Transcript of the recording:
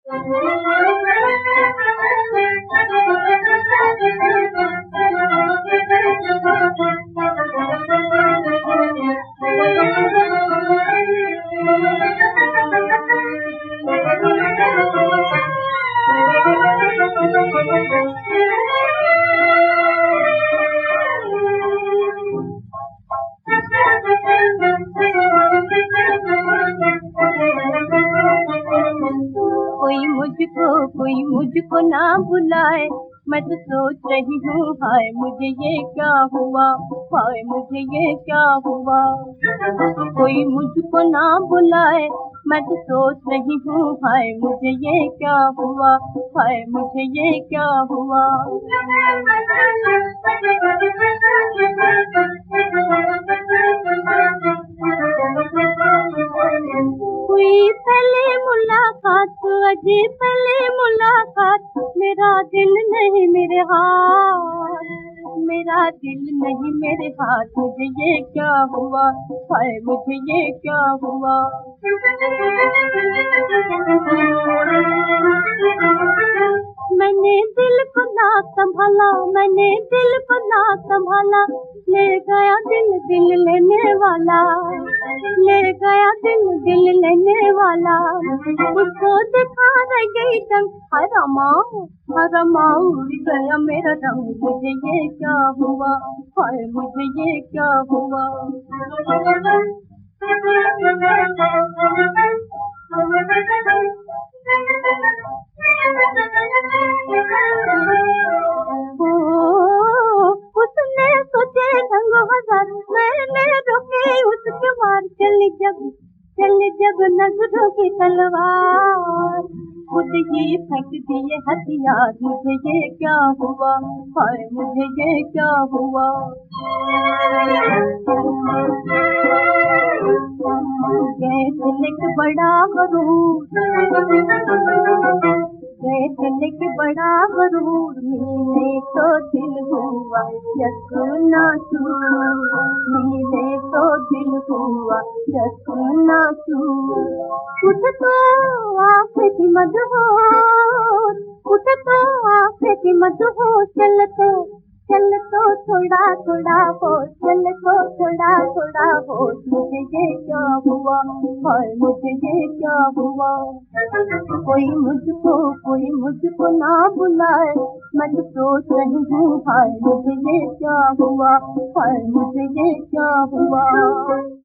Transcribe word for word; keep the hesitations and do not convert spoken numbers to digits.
कोई मुझको कोई मुझको ना बुलाए, मैं तो सोच रही हूँ हाय मुझे ये क्या हुआ, हाय मुझे ये क्या हुआ। कोई मुझको ना बुलाए, मैं तो सोच रही हूँ हाय मुझे ये क्या हुआ, हाय मुझे ये क्या हुआ। हुई पहले मुलाकात, अजी पहले मुलाकात, मेरा दिल नहीं मेरे हाथ, मेरा दिल नहीं मेरे हाथ, मुझे ये क्या हुआ, हाय मुझे ये क्या हुआ। मैंने दिल को ना संभाला, मैंने दिल को ना संभाला, ले गया दिल दिल लेने वाला, ले गया दिल दिल लेने वाला। उसको दिखा रह गई जंग, हरमा हरमा उड़ गया मेरा रंग, मुझे ये क्या हुआ, हाय मुझे ये क्या हुआ। उसने सोचे ढंग हजार, मैंने रोके उसके वार, चली जब चली जब नजरों की तलवार, खुद ही फेंक दिए हथियार, मुझे ये क्या हुआ, हाय मुझे ये क्या हुआ। गए दिल के बड़ा गरूर, गए दिल के बड़ा गरूर, मिले तो दिल हुआ यकनासूर, मिले तो दिल हुआ यकनासूर। उठ तो आँखें थी मदहोश, उठ तो आँखें थी मदहोश, चल तो चल तो थोड़ा थोड़ा होश, चल तो थोड़ा थोड़ा होश, मुझे ये क्या हुआ, हाय मुझे ये क्या हुआ। कोई मुझको कोई मुझको ना बुलाए, मैं तो सोच रही हूँ हाय मुझे ये क्या हुआ, हाय मुझे ये क्या हुआ।